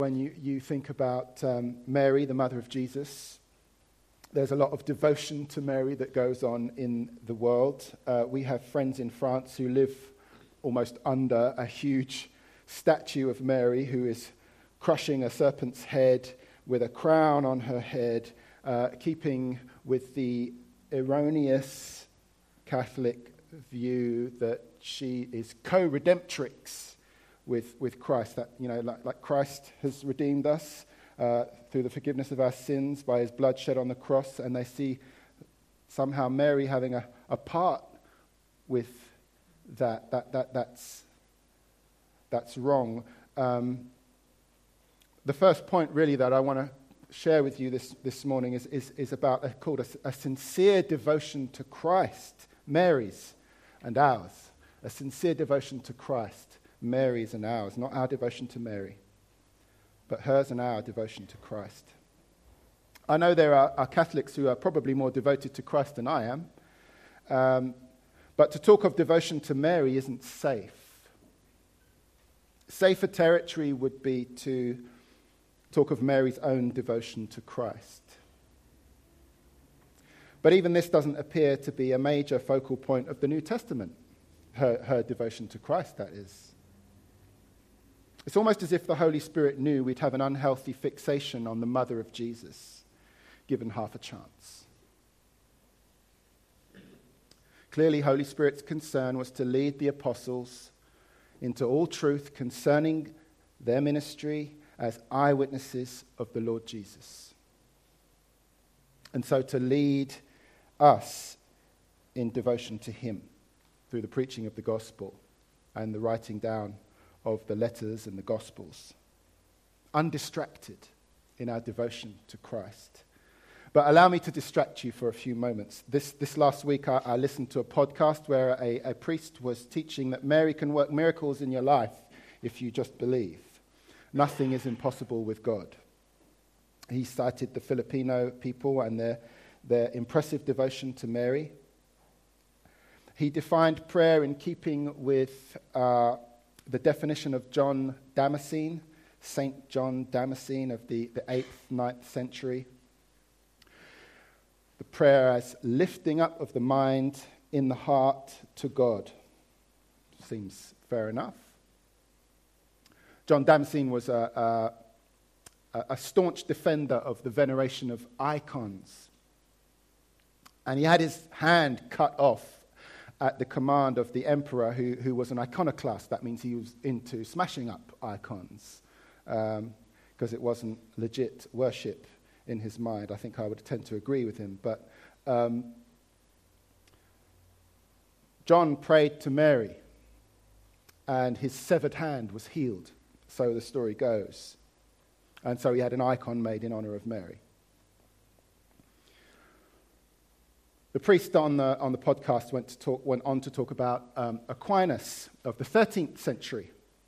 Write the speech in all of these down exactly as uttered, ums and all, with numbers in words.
When you, you think about um, Mary, the mother of Jesus, there's a lot of devotion to Mary that goes on in the world. Uh, we have friends in France who live almost under a huge statue of Mary who is crushing a serpent's head with a crown on her head, uh, keeping with the erroneous Catholic view that she is co-redemptrix with, with Christ, that, you know, like, like Christ has redeemed us uh, through the forgiveness of our sins by his blood shed on the cross, and they see somehow Mary having a, a part with that. That, that that's, that's wrong. Um, the first point really that I want to share with you this, this morning is, is, is about a, called a, a sincere devotion to Christ, Mary's and ours. A sincere devotion to Christ, Mary's and ours, not our devotion to Mary, but hers and our devotion to Christ. I know there are, are Catholics who are probably more devoted to Christ than I am, um, but to talk of devotion to Mary isn't safe. Safer territory would be to talk of Mary's own devotion to Christ. But even this doesn't appear to be a major focal point of the New Testament, her, her devotion to Christ, that is. It's almost as if the Holy Spirit knew we'd have an unhealthy fixation on the mother of Jesus, given half a chance. Clearly, Holy Spirit's concern was to lead the apostles into all truth concerning their ministry as eyewitnesses of the Lord Jesus. And so to lead us in devotion to him through the preaching of the gospel and the writing down of the letters and the Gospels, undistracted in our devotion to Christ. But allow me to distract you for a few moments. This, this last week I, I listened to a podcast where a, a priest was teaching that Mary can work miracles in your life if you just believe. Nothing is impossible with God. He cited the Filipino people and their, their impressive devotion to Mary. He defined prayer in keeping with uh, the definition of John Damascene, Saint John Damascene of the, the eighth, ninth century. The prayer as lifting up of the mind in the heart to God. Seems fair enough. John Damascene was a, a, a staunch defender of the veneration of icons. And he had his hand cut off at the command of the emperor, who, who was an iconoclast. That means he was into smashing up icons, because um, it wasn't legit worship in his mind. I think I would tend to agree with him. But um, John prayed to Mary, and his severed hand was healed, so the story goes. And so he had an icon made in honor of Mary. The priest on the, on the podcast went, to talk, went on to talk about um, Aquinas of the thirteenth century,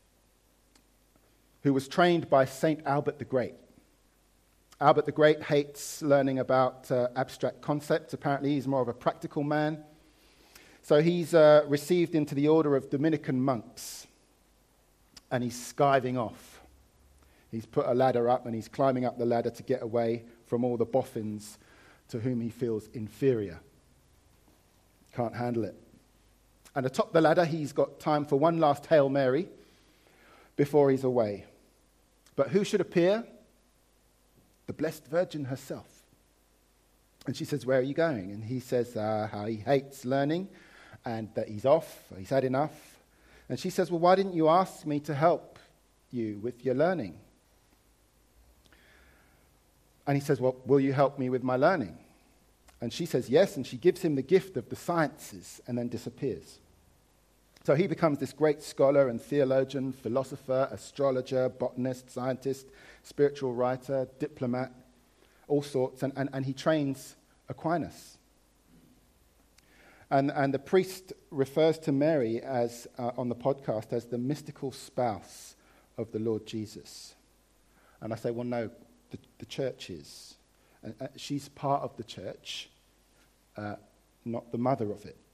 who was trained by Saint Albert the Great. Albert the Great hates learning about uh, abstract concepts. Apparently, he's more of a practical man. So he's uh, received into the order of Dominican monks, and he's skiving off. He's put a ladder up, and he's climbing up the ladder to get away from all the boffins to whom he feels inferior. Can't handle it. And atop the ladder, he's got time for one last Hail Mary before he's away. But who should appear? The Blessed Virgin herself. And she says, "Where are you going?" And he says uh, how he hates learning and that he's off, he's had enough. And she says, "Well, why didn't you ask me to help you with your learning?" And he says, "Well, will you help me with my learning?" And she says yes, and she gives him the gift of the sciences and then disappears. So he becomes this great scholar and theologian, philosopher, astrologer, botanist, scientist, spiritual writer, diplomat, all sorts, and, and, and he trains Aquinas. And, and the priest refers to Mary as uh, on the podcast as the mystical spouse of the Lord Jesus. And I say, well, no, the, the church is. And, uh, she's part of the church, uh, not the mother of it.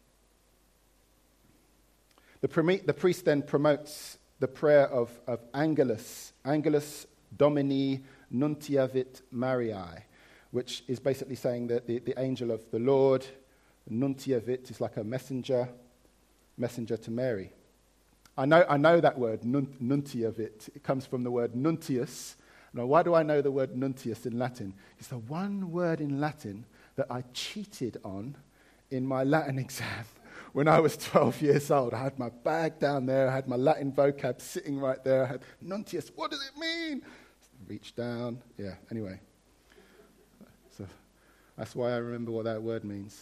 The, prom- the priest then promotes the prayer of, of Angelus, Angelus Domini nuntiavit Mariae, which is basically saying that the, the angel of the Lord, nuntiavit, is like a messenger, messenger to Mary. I know I know that word, nuntiavit. It comes from the word nuntius. Now, why do I know the word nuntius in Latin? It's the one word in Latin that I cheated on in my Latin exam when I was twelve years old. I had my bag down there. I had my Latin vocab sitting right there. I had nuntius. What does it mean? Reach down. Yeah, anyway. So that's why I remember what that word means.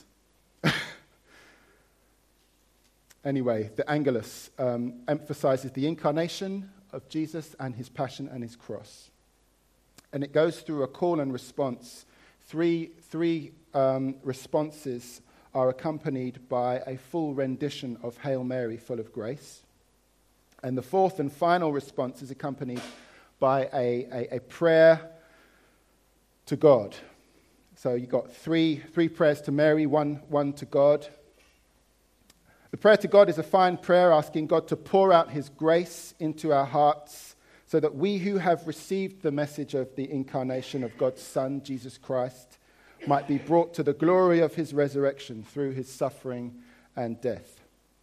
Anyway, the Angelus um, emphasizes the incarnation of Jesus and his passion and his cross. And it goes through a call and response. Three, three um, responses are accompanied by a full rendition of Hail Mary, full of grace. And the fourth and final response is accompanied by a, a, a prayer to God. So you've got three, three prayers to Mary, one, one to God. The prayer to God is a fine prayer asking God to pour out his grace into our hearts so that we who have received the message of the incarnation of God's Son, Jesus Christ, might be brought to the glory of his resurrection through his suffering and death.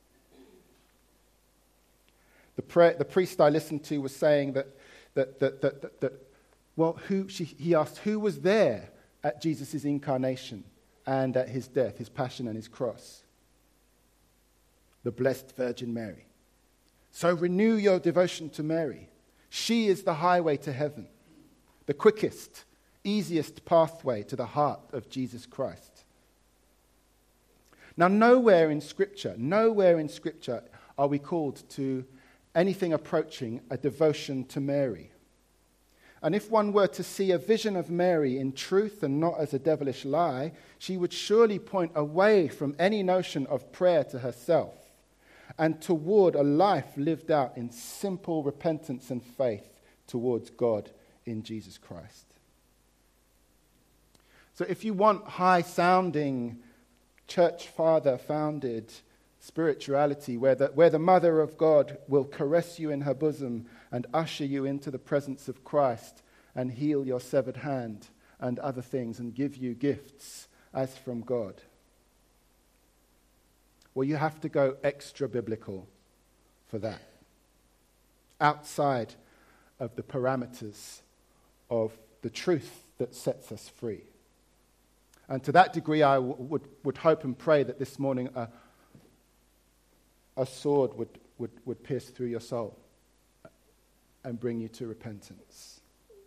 The, prayer, the priest I listened to was saying that, that, that, that, that, that well, who, she, he asked, who was there at Jesus' incarnation and at his death, his passion and his cross? The Blessed Virgin Mary. So renew your devotion to Mary. She is the highway to heaven, the quickest, easiest pathway to the heart of Jesus Christ. Now, nowhere in Scripture, nowhere in Scripture are we called to anything approaching a devotion to Mary. And if one were to see a vision of Mary in truth and not as a devilish lie, she would surely point away from any notion of prayer to herself and toward a life lived out in simple repentance and faith towards God in Jesus Christ. So if you want high-sounding, church father-founded spirituality where the, where the Mother of God will caress you in her bosom and usher you into the presence of Christ and heal your severed hand and other things and give you gifts as from God, well, you have to go extra biblical for that, outside of the parameters of the truth that sets us free. And to that degree, I w- would, would hope and pray that this morning a, a sword would, would, would pierce through your soul and bring you to repentance.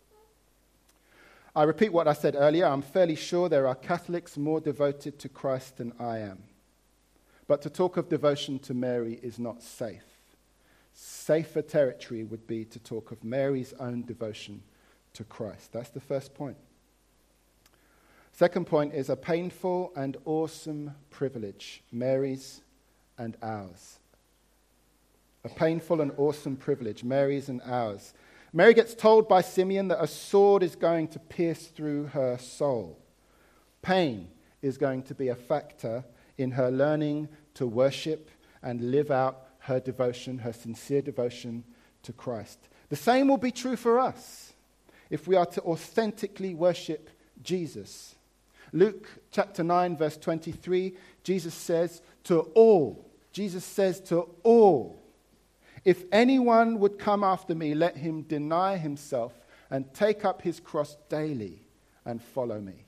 I repeat what I said earlier. I'm fairly sure there are Catholics more devoted to Christ than I am. But to talk of devotion to Mary is not safe. Safer territory would be to talk of Mary's own devotion to Christ. That's the first point. Second point is a painful and awesome privilege, Mary's and ours. A painful and awesome privilege, Mary's and ours. Mary gets told by Simeon that a sword is going to pierce through her soul. Pain is going to be a factor in her learning to worship and live out her devotion, her sincere devotion to Christ. The same will be true for us if we are to authentically worship Jesus. Luke chapter nine, verse twenty-three, Jesus says to all, Jesus says to all, if anyone would come after me, let him deny himself and take up his cross daily and follow me.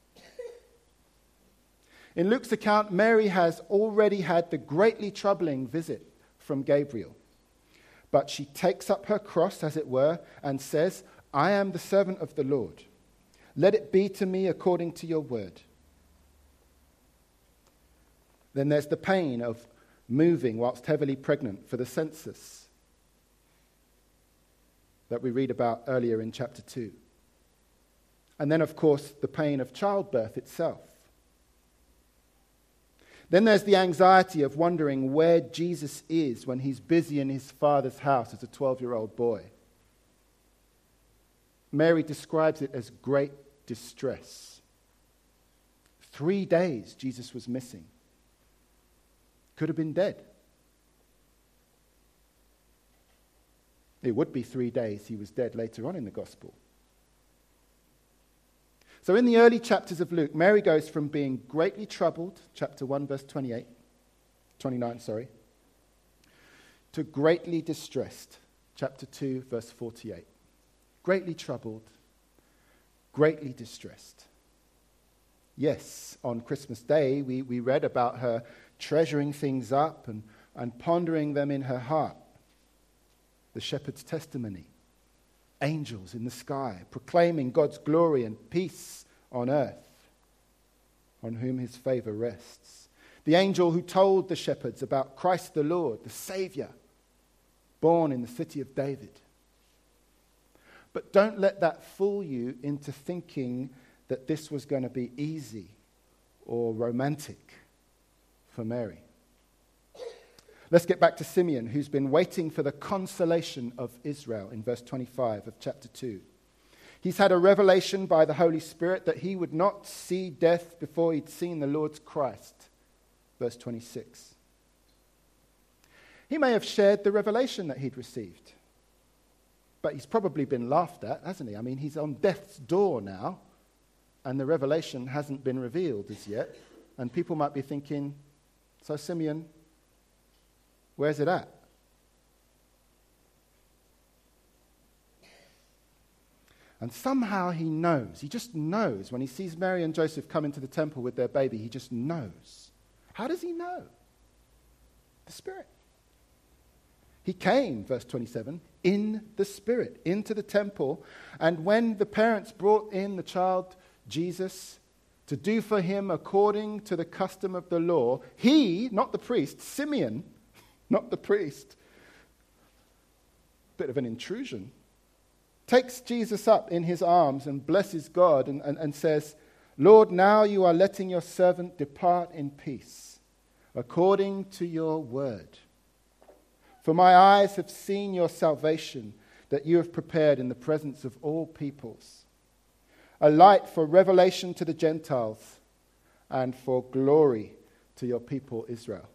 In Luke's account, Mary has already had the greatly troubling visit from Gabriel. But she takes up her cross, as it were, and says, I am the servant of the Lord. Let it be to me according to your word. Then there's the pain of moving whilst heavily pregnant for the census that we read about earlier in chapter two. And then, of course, the pain of childbirth itself. Then there's the anxiety of wondering where Jesus is when he's busy in his father's house as a twelve-year-old boy. Mary describes it as great distress. Three days Jesus was missing. Could have been dead. It would be three days he was dead later on in the gospel. So in the early chapters of Luke, Mary goes from being greatly troubled, chapter one, verse twenty-eight, twenty-nine, sorry, to greatly distressed, chapter two, verse forty-eight. Greatly troubled, greatly distressed. Yes, on Christmas Day, we, we read about her treasuring things up and, and pondering them in her heart. The shepherd's testimony. Angels in the sky, proclaiming God's glory and peace on earth, on whom his favor rests. The angel who told the shepherds about Christ the Lord, the Savior, born in the city of David. But don't let that fool you into thinking that this was going to be easy or romantic for Mary. Let's get back to Simeon, who's been waiting for the consolation of Israel in verse twenty-five of chapter two. He's had a revelation by the Holy Spirit that he would not see death before he'd seen the Lord's Christ. Verse twenty-six. He may have shared the revelation that he'd received, but he's probably been laughed at, hasn't he? I mean, he's on death's door now, and the revelation hasn't been revealed as yet. And people might be thinking, so Simeon, where's it at? And somehow he knows. He just knows. When he sees Mary and Joseph come into the temple with their baby, he just knows. How does he know? The Spirit. He came, verse twenty-seven, in the Spirit, into the temple. And when the parents brought in the child Jesus to do for him according to the custom of the law, he, not the priest, Simeon, not the priest, bit of an intrusion, takes Jesus up in his arms and blesses God and, and, and says, Lord, now you are letting your servant depart in peace, according to your word. For my eyes have seen your salvation that you have prepared in the presence of all peoples, a light for revelation to the Gentiles and for glory to your people Israel.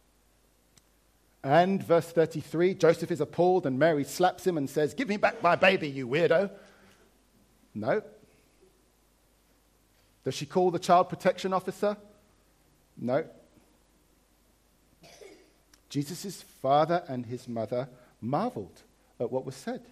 And verse thirty-three, Joseph is appalled and Mary slaps him and says, give me back my baby, you weirdo. No. Does she call the child protection officer? No. Jesus' father and his mother marveled at what was said.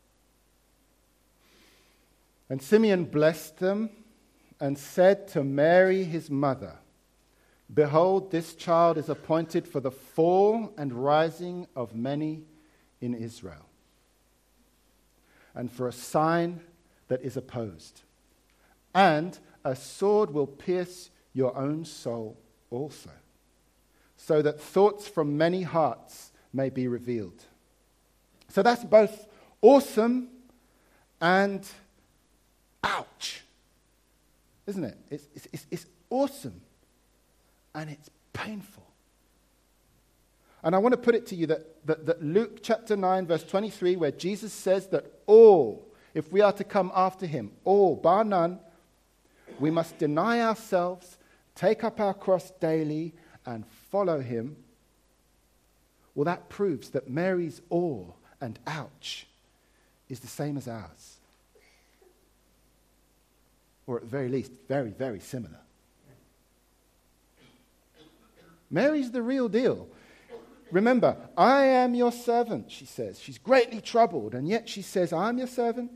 And Simeon blessed them and said to Mary, his mother, behold, this child is appointed for the fall and rising of many in Israel, and for a sign that is opposed. And a sword will pierce your own soul also, so that thoughts from many hearts may be revealed. So that's both awesome and ouch, isn't it? It's, it's, it's awesome and it's painful. And I want to put it to you that, that, that Luke chapter nine, verse twenty-three, where Jesus says that all, if we are to come after him, all, bar none, we must deny ourselves, take up our cross daily, and follow him. Well, that proves that Mary's awe and ouch is the same as ours. Or at the very least, very, very similar. Mary's the real deal. Remember, I am your servant, she says. She's greatly troubled, and yet she says, I'm your servant.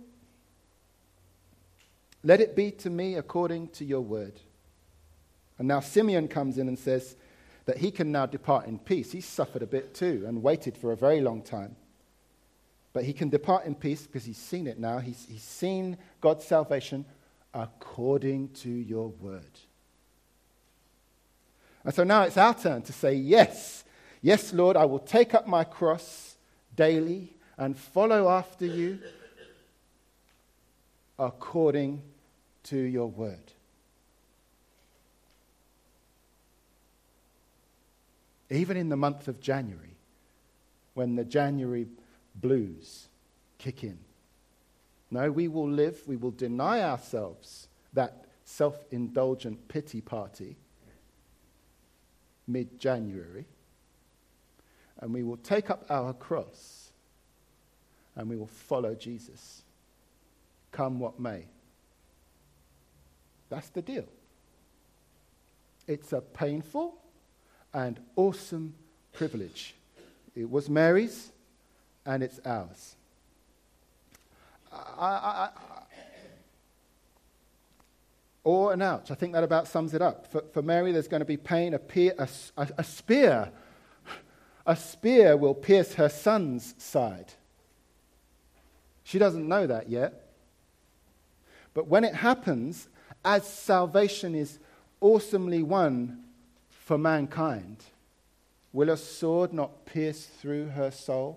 Let it be to me according to your word. And now Simeon comes in and says that he can now depart in peace. He's suffered a bit too and waited for a very long time. But he can depart in peace because he's seen it now. He's, he's seen God's salvation according to your word. And so now it's our turn to say, yes, yes, Lord, I will take up my cross daily and follow after you according to your word. Even in the month of January, when the January blues kick in. No, we will live, we will deny ourselves that self-indulgent pity party mid-January, and we will take up our cross and we will follow Jesus, come what may. That's the deal. It's a painful and awesome privilege. It was Mary's, and it's ours. I, I, I, or an ouch. I think that about sums it up. For, for Mary, there's going to be pain. A, peer, a, a, a spear, a spear will pierce her son's side. She doesn't know that yet. But when it happens, as salvation is awesomely won for mankind, will a sword not pierce through her soul?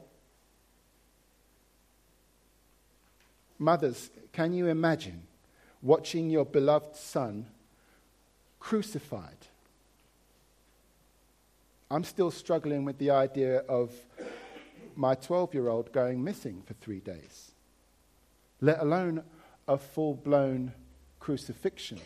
Mothers, can you imagine watching your beloved son crucified? I'm still struggling with the idea of my twelve-year-old going missing for three days, let alone a full-blown crucifixion.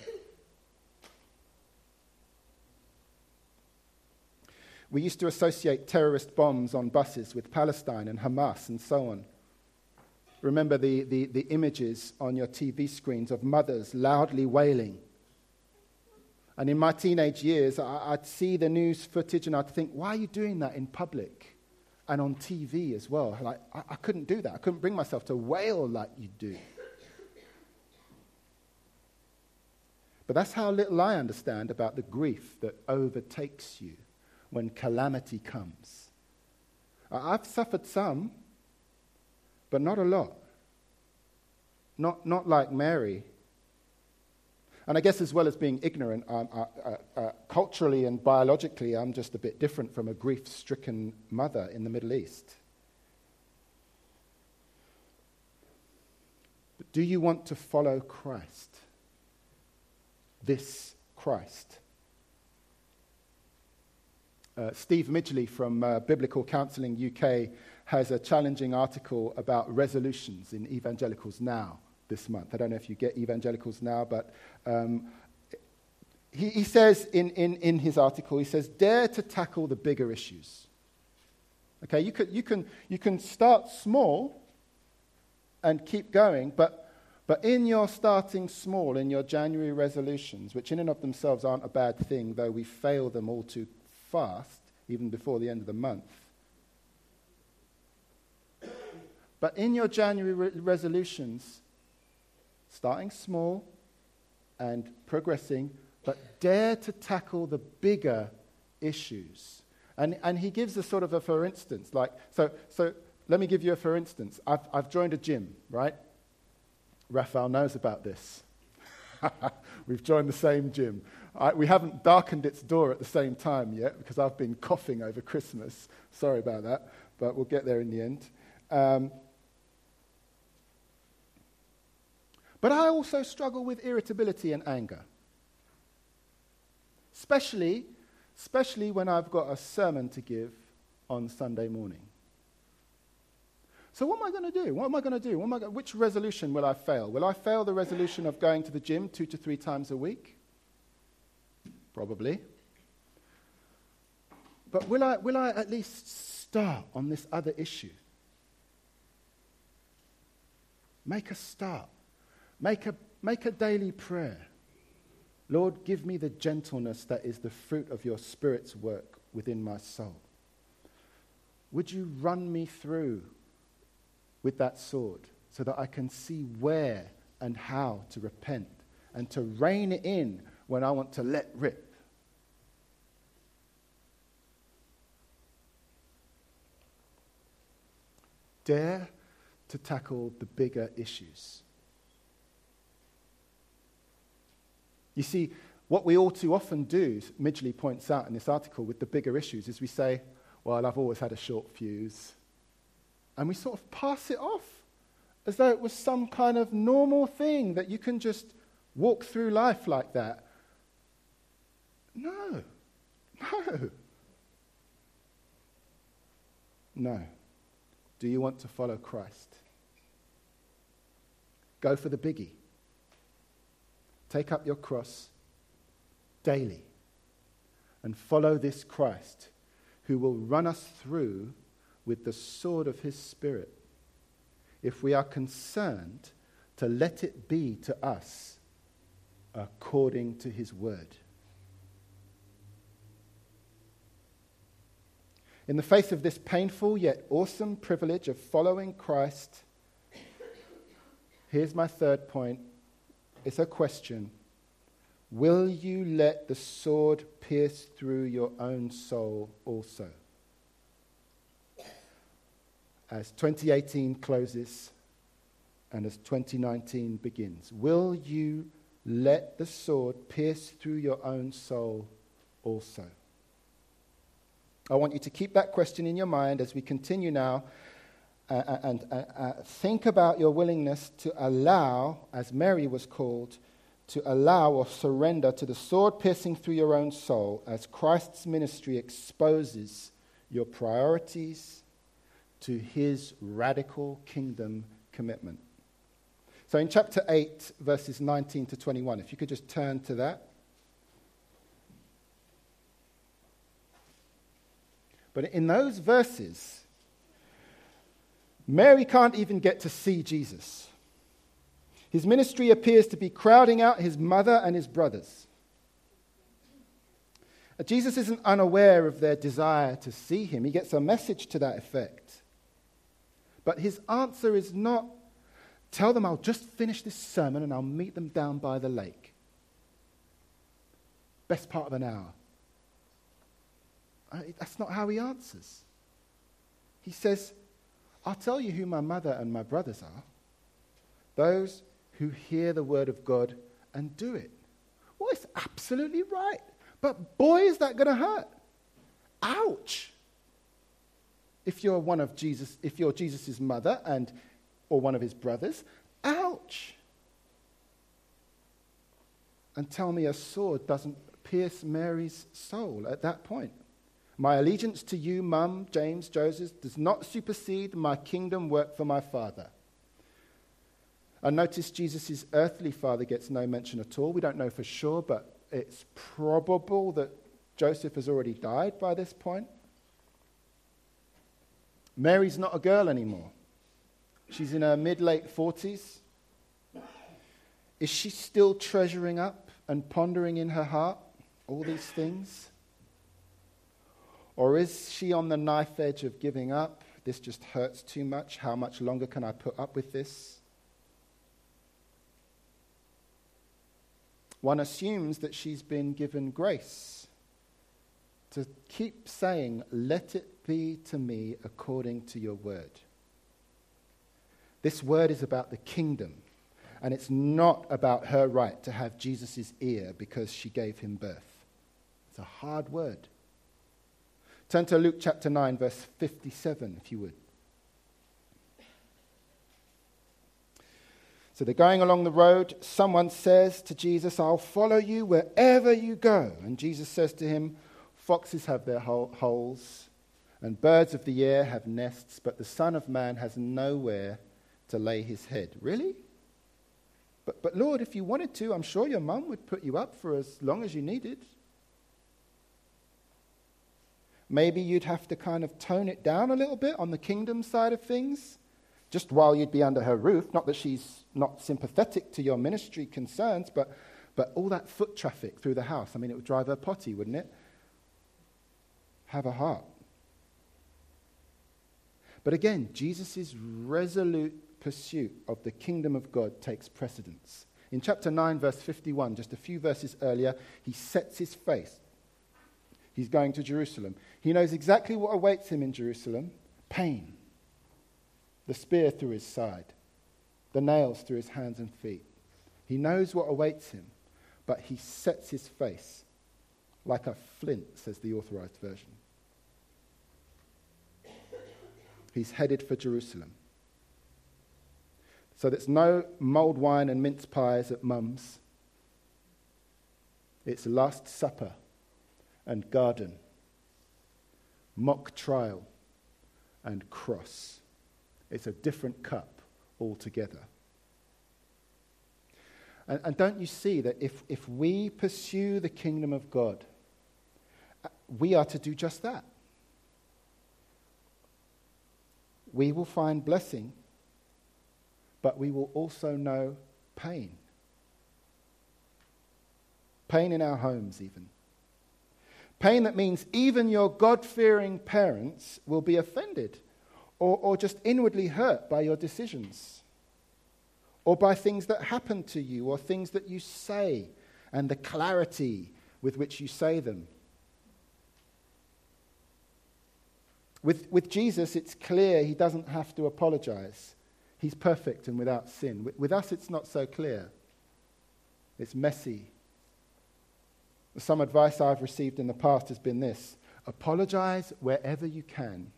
We used to associate terrorist bombs on buses with Palestine and Hamas and so on. Remember the, the, the images on your T V screens of mothers loudly wailing. And in my teenage years, I, I'd see the news footage and I'd think, why are you doing that in public and on T V as well? Like, I, I couldn't do that. I couldn't bring myself to wail like you do. But that's how little I understand about the grief that overtakes you when calamity comes. I've suffered some, but not a lot. Not, not like Mary. And I guess as well as being ignorant, um, uh, uh, uh, culturally and biologically, I'm just a bit different from a grief-stricken mother in the Middle East. But do you want to follow Christ? This Christ. Uh, Steve Midgley from uh, Biblical Counselling U K has a challenging article about resolutions in Evangelicals Now this month. I don't know if you get Evangelicals Now, but um, he, he says in, in, in his article, he says, dare to tackle the bigger issues. Okay, you, could, you, can, you can start small and keep going, but, but in your starting small, in your January resolutions, which in and of themselves aren't a bad thing, though we fail them all too fast, even before the end of the month. But in your January re- resolutions, starting small and progressing, but dare to tackle the bigger issues. And, and he gives a sort of a for instance, like, so, so let me give you a for instance. I've, I've joined a gym, right? Raphael knows about this. We've joined the same gym. I, we haven't darkened its door at the same time yet because I've been coughing over Christmas. Sorry about that, but we'll get there in the end. Um, but I also struggle with irritability and anger, especially, especially when I've got a sermon to give on Sunday morning. So what am I going to do? What am I going to do? What am I go- which resolution will I fail? Will I fail the resolution of going to the gym two to three times a week? Probably. But will I, will I at least start on this other issue? Make a start. Make a, make a daily prayer. Lord, give me the gentleness that is the fruit of your Spirit's work within my soul. Would you run me through with that sword so that I can see where and how to repent and to rein it in when I want to let rip? Dare to tackle the bigger issues. You see, what we all too often do, Midgley points out in this article with the bigger issues, is we say, well, I've always had a short fuse. And we sort of pass it off as though it was some kind of normal thing that you can just walk through life like that. No. No. No. Do you want to follow Christ? Go for the biggie. Take up your cross daily and follow this Christ who will run us through with the sword of his Spirit. if we are concerned to let it be to us according to his word. In the face of this painful yet awesome privilege of following Christ, here's my third point. It's a question. Will you let the sword pierce through your own soul also? As twenty eighteen closes and as twenty nineteen begins, will you let the sword pierce through your own soul also? I want you to keep that question in your mind as we continue now uh, and uh, uh, think about your willingness to allow, as Mary was called, to allow or surrender to the sword piercing through your own soul as Christ's ministry exposes your priorities to his radical kingdom commitment. So in chapter eight, verses nineteen to twenty-one, if you could just turn to that. But in those verses, Mary can't even get to see Jesus. His ministry appears to be crowding out his mother and his brothers. Jesus isn't unaware of their desire to see him. He gets a message to that effect. But his answer is not, tell them I'll just finish this sermon and I'll meet them down by the lake. Best part of an hour. That's not how he answers. He says, I'll tell you who my mother and my brothers are. Those who hear the word of God and do it. Well, it's absolutely right. But boy, is that going to hurt. Ouch. If you're one of Jesus, if you're Jesus' mother and or one of his brothers, ouch. And tell me a sword doesn't pierce Mary's soul at that point. My allegiance to you, Mum, James, Joseph, does not supersede my kingdom work for my Father. And notice Jesus' earthly father gets no mention at all. We don't know for sure, but it's probable that Joseph has already died by this point. Mary's not a girl anymore. She's in her mid-late forties. Is she still treasuring up and pondering in her heart all these things? Or is she on the knife edge of giving up? This just hurts too much. How much longer can I put up with this? One assumes that she's been given grace to keep saying, let it be to me according to your word. This word is about the kingdom, and it's not about her right to have Jesus' ear because she gave him birth. It's a hard word. Turn to Luke chapter nine, verse fifty-seven, if you would. So they're going along the road. Someone says to Jesus, I'll follow you wherever you go. And Jesus says to him, foxes have their holes, and birds of the air have nests, but the Son of Man has nowhere to lay his head. Really? But, but Lord, if you wanted to, I'm sure your mum would put you up for as long as you needed. Maybe you'd have to kind of tone it down a little bit on the kingdom side of things, just while you'd be under her roof. Not that she's not sympathetic to your ministry concerns, but, but all that foot traffic through the house, I mean, it would drive her potty, wouldn't it? Have a heart. But again, Jesus' resolute pursuit of the kingdom of God takes precedence. In chapter nine, verse fifty-one, just a few verses earlier, he sets his face. He's going to Jerusalem. He knows exactly what awaits him in Jerusalem. Pain. The spear through his side. The nails through his hands and feet. He knows what awaits him, but he sets his face like a flint, says the Authorized Version. He's headed for Jerusalem. So there's no mulled wine and mince pies at Mum's. It's Last Supper and garden, mock trial and cross. It's a different cup altogether. And, and don't you see that if, if we pursue the kingdom of God, we are to do just that. We will find blessing but we will also know pain. Pain in our homes, even. Pain that means even your God-fearing parents will be offended or, or just inwardly hurt by your decisions, or by things that happen to you, or things that you say, and the clarity with which you say them. With, with Jesus, it's clear he doesn't have to apologize. He's perfect and without sin. With, with us, it's not so clear. It's messy. Some advice I've received in the past has been this: apologize wherever you can.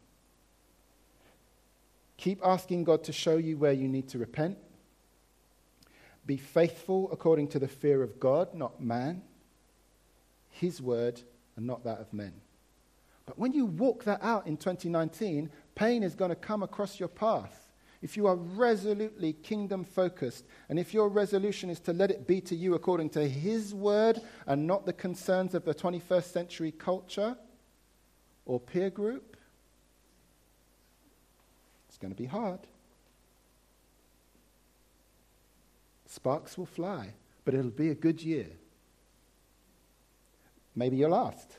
Keep asking God to show you where you need to repent. Be faithful according to the fear of God, not man. His word and not that of men. But when you walk that out in twenty nineteen, pain is going to come across your path. If you are resolutely kingdom-focused, and if your resolution is to let it be to you according to his word and not the concerns of the twenty-first century culture or peer group, it's going to be hard. Sparks will fly, but it'll be a good year. Maybe your last.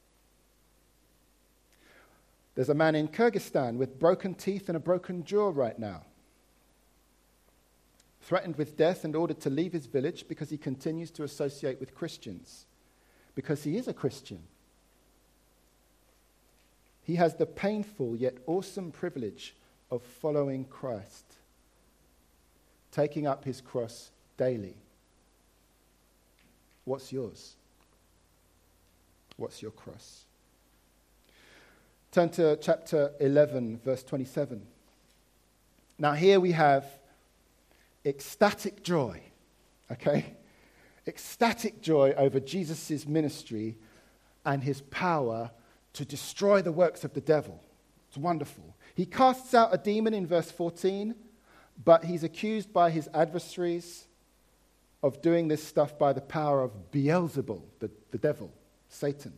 There's a man in Kyrgyzstan with broken teeth and a broken jaw right now, threatened with death and ordered to leave his village because he continues to associate with Christians, because he is a Christian. He has the painful yet awesome privilege of following Christ, taking up his cross daily. What's yours? What's your cross? Turn to chapter eleven, verse twenty-seven. Now here we have ecstatic joy, okay? Ecstatic joy over Jesus' ministry and his power to destroy the works of the devil. It's wonderful. He casts out a demon in verse fourteen, but he's accused by his adversaries of doing this stuff by the power of Beelzebul, the, the devil, Satan.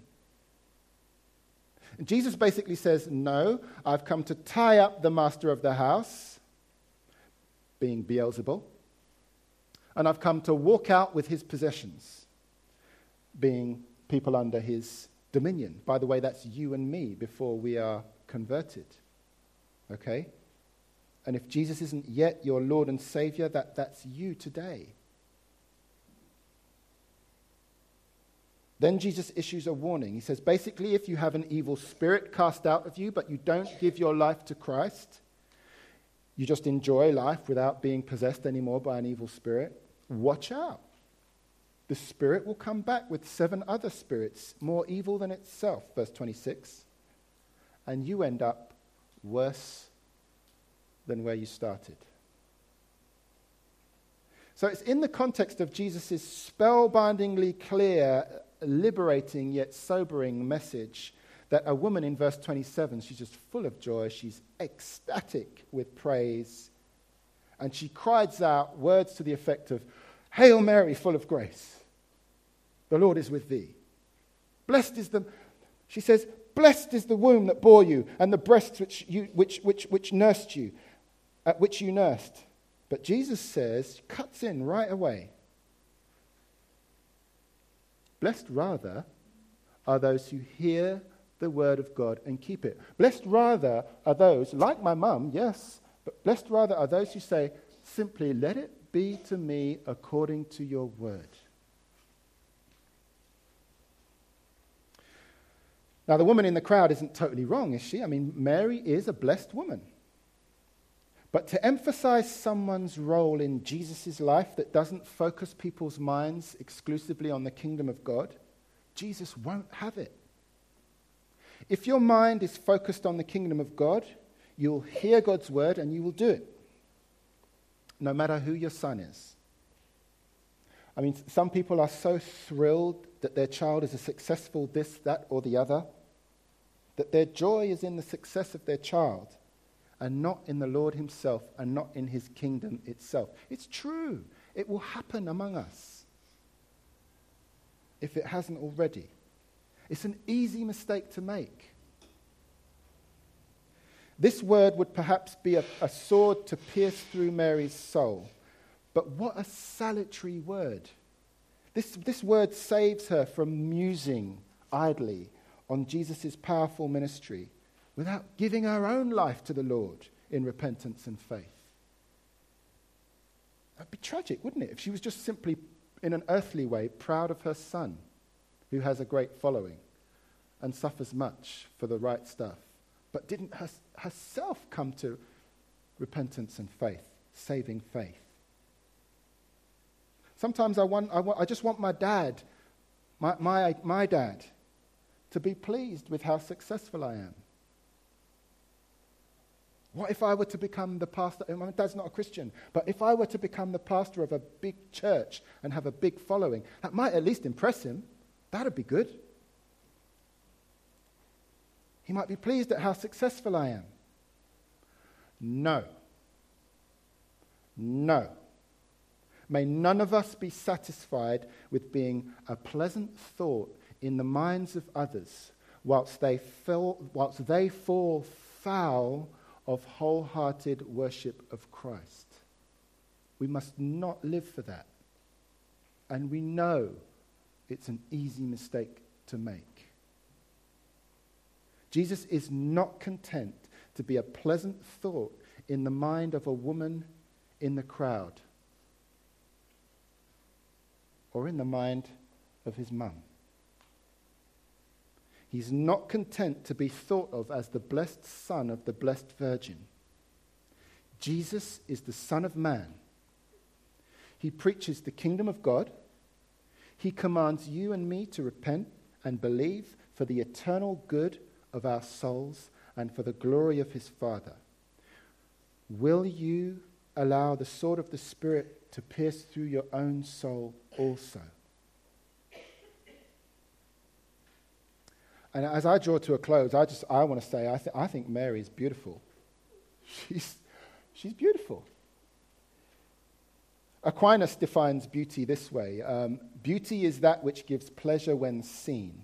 And Jesus basically says, no, I've come to tie up the master of the house, being Beelzebul, and I've come to walk out with his possessions, being people under his dominion. By the way, that's you and me before we are converted. Okay? And if Jesus isn't yet your Lord and Savior, that, that's you today. Then Jesus issues a warning. He says, basically, if you have an evil spirit cast out of you, but you don't give your life to Christ, you just enjoy life without being possessed anymore by an evil spirit, watch out. The spirit will come back with seven other spirits, more evil than itself, verse twenty-six, and you end up worse than where you started. So it's in the context of Jesus' spellbindingly clear, liberating yet sobering message that a woman in verse twenty-seven, she's just full of joy, she's ecstatic with praise, and she cries out words to the effect of, "Hail Mary, full of grace, the Lord is with thee. Blessed is the," she says, "blessed is the womb that bore you, and the breasts which you which which which nursed you, at which you nursed." But Jesus says, cuts in right away. Blessed rather are those who hear the word of God and keep it. Blessed rather are those, like my mum, yes, but blessed rather are those who say, simply let it be to me according to your word. Now, the woman in the crowd isn't totally wrong, is she? I mean, Mary is a blessed woman. But to emphasize someone's role in Jesus' life that doesn't focus people's minds exclusively on the kingdom of God, Jesus won't have it. If your mind is focused on the kingdom of God, you'll hear God's word and you will do it, no matter who your son is. I mean, some people are so thrilled that their child is a successful this, that, or the other, that their joy is in the success of their child and not in the Lord himself and not in his kingdom itself. It's true. It will happen among us if it hasn't already. It's an easy mistake to make. This word would perhaps be a, a sword to pierce through Mary's soul. But what a salutary word. This, this word saves her from musing idly on Jesus' powerful ministry without giving her own life to the Lord in repentance and faith. That'd be tragic, wouldn't it, if she was just simply, in an earthly way, proud of her son, who has a great following and suffers much for the right stuff, but didn't her, herself come to repentance and faith, saving faith. Sometimes I want, I want, I just want my dad, my, my, my dad, to be pleased with how successful I am. What if I were to become the pastor? My dad's not a Christian, but if I were to become the pastor of a big church and have a big following, that might at least impress him. That'd be good. He might be pleased at how successful I am. No. No. May none of us be satisfied with being a pleasant thought in the minds of others whilst they fall, whilst they fall foul of wholehearted worship of Christ. We must not live for that. And we know it's an easy mistake to make. Jesus is not content to be a pleasant thought in the mind of a woman in the crowd or in the mind of his mum. He's not content to be thought of as the blessed son of the blessed virgin. Jesus is the Son of Man. He preaches the kingdom of God. He commands you and me to repent and believe for the eternal good of our souls and for the glory of his Father. Will you allow the sword of the Spirit to pierce through your own soul also? And as I draw to a close, I just I want to say I, th- I think Mary is beautiful. She's, she's beautiful. Aquinas defines beauty this way. Um, beauty is that which gives pleasure when seen.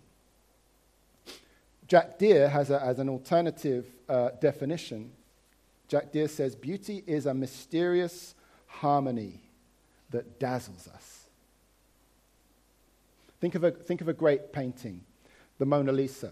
Jack Deere has, a, has an alternative uh, definition. Jack Deere says, beauty is a mysterious harmony that dazzles us. Think of a, think of a great painting. The Mona Lisa.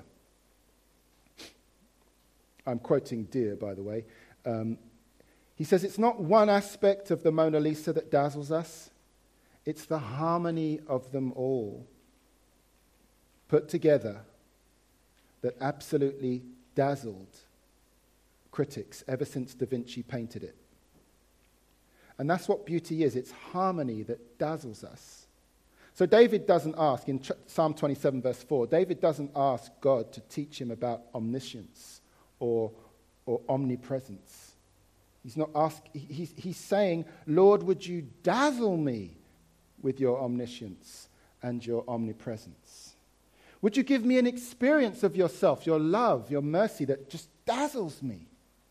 I'm quoting Deere, by the way. Um, he says it's not one aspect of the Mona Lisa that dazzles us. It's the harmony of them all put together that absolutely dazzled critics ever since Da Vinci painted it. And that's what beauty is. It's harmony that dazzles us. So David doesn't ask, in Psalm twenty-seven, verse four, David doesn't ask God to teach him about omniscience or, or omnipresence. He's not ask, he's, he's saying, Lord, would you dazzle me with your omniscience and your omnipresence? Would you give me an experience of yourself, your love, your mercy that just dazzles me?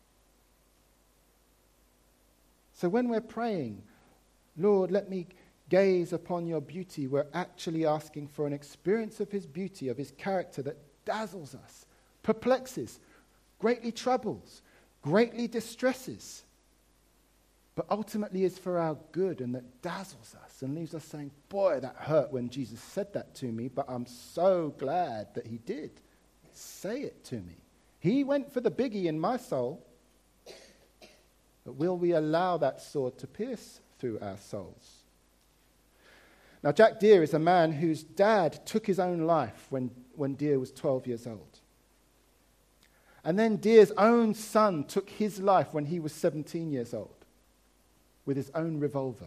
So when we're praying, Lord, let me gaze upon your beauty, we're actually asking for an experience of his beauty, of his character that dazzles us, perplexes, greatly troubles, greatly distresses, but ultimately is for our good and that dazzles us and leaves us saying, boy, that hurt when Jesus said that to me, but I'm so glad that he did say it to me. He went for the biggie in my soul, but will we allow that sword to pierce through our souls? Now, Jack Deere is a man whose dad took his own life when, when Deere was twelve years old. And then Deere's own son took his life when he was seventeen years old with his own revolver.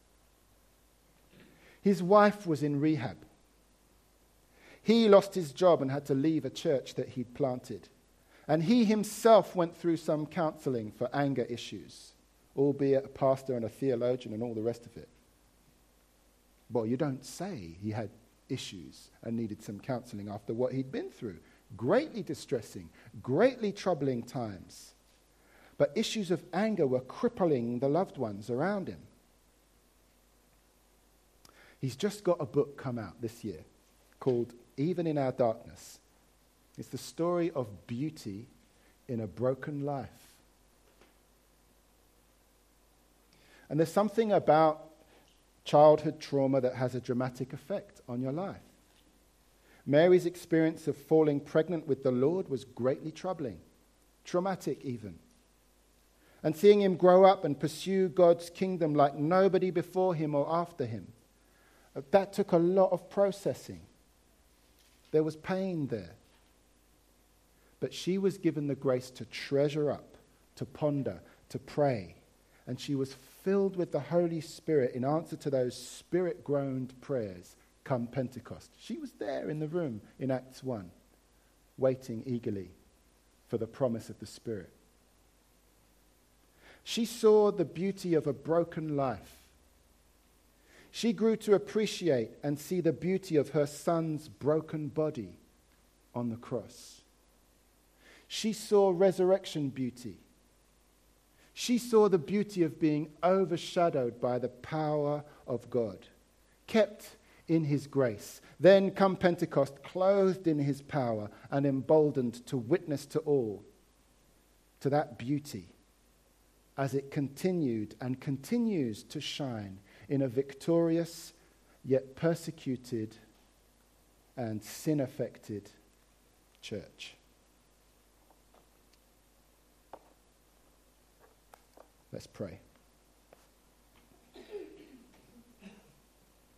His wife was in rehab. He lost his job and had to leave a church that he'd planted. And he himself went through some counseling for anger issues, albeit a pastor and a theologian and all the rest of it. Well, you don't say he had issues and needed some counseling after what he'd been through. Greatly distressing, greatly troubling times. But issues of anger were crippling the loved ones around him. He's just got a book come out this year called Even in Our Darkness. It's the story of beauty in a broken life. And there's something about childhood trauma that has a dramatic effect on your life. Mary's experience of falling pregnant with the Lord was greatly troubling, traumatic even. And seeing him grow up and pursue God's kingdom like nobody before him or after him, that took a lot of processing. There was pain there. But she was given the grace to treasure up, to ponder, to pray. And she was filled with the Holy Spirit in answer to those spirit-groaned prayers come Pentecost. She was there in the room in Acts one, waiting eagerly for the promise of the Spirit. She saw the beauty of a broken life. She grew to appreciate and see the beauty of her son's broken body on the cross. She saw resurrection beauty. She saw the beauty of being overshadowed by the power of God, kept in his grace. Then come Pentecost, clothed in his power and emboldened to witness to all, to that beauty as it continued and continues to shine in a victorious yet persecuted and sin-affected church. Let's pray.